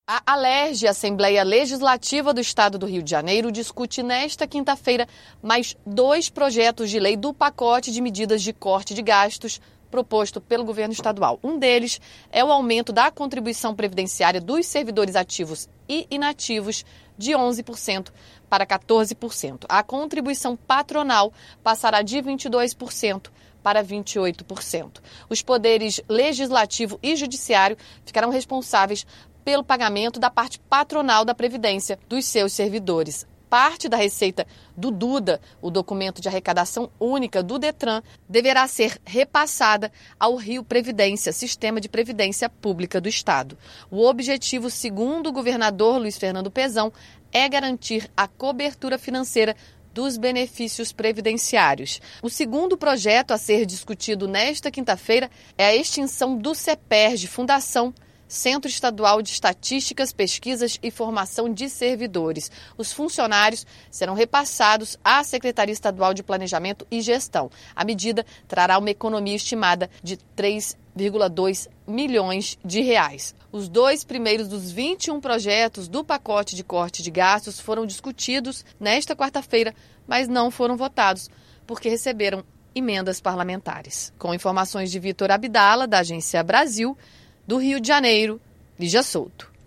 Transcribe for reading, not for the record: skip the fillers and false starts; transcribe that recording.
A Alerj, Assembleia Legislativa do Estado do Rio de Janeiro, discute nesta quinta-feira mais 2 projetos de lei do pacote de medidas de corte de gastos proposto pelo governo estadual. Um deles é o aumento da contribuição previdenciária dos servidores ativos e inativos de 11% para 14%. A contribuição patronal passará de 22% para 28%. Os poderes legislativo e judiciário ficarão responsáveis pelo pagamento da parte patronal da Previdência dos seus servidores. Parte da receita do DUDA, o documento de arrecadação única do Detran, deverá ser repassada ao Rio Previdência, Sistema de Previdência Pública do Estado. O objetivo, segundo o governador Luiz Fernando Pezão, é garantir a cobertura financeira dos benefícios previdenciários. O segundo projeto a ser discutido nesta quinta-feira é a extinção do CEPERJ, Fundação Centro Estadual de Estatísticas, Pesquisas e Formação de Servidores. Os funcionários serão repassados à Secretaria Estadual de Planejamento e Gestão. A medida trará uma economia estimada de 3,2 milhões de reais. Os 2 primeiros dos 21 projetos do pacote de corte de gastos foram discutidos nesta quarta-feira, mas não foram votados, porque receberam emendas parlamentares. Com informações de Vitor Abdala, da Agência Brasil, do Rio de Janeiro, Lígia Souto.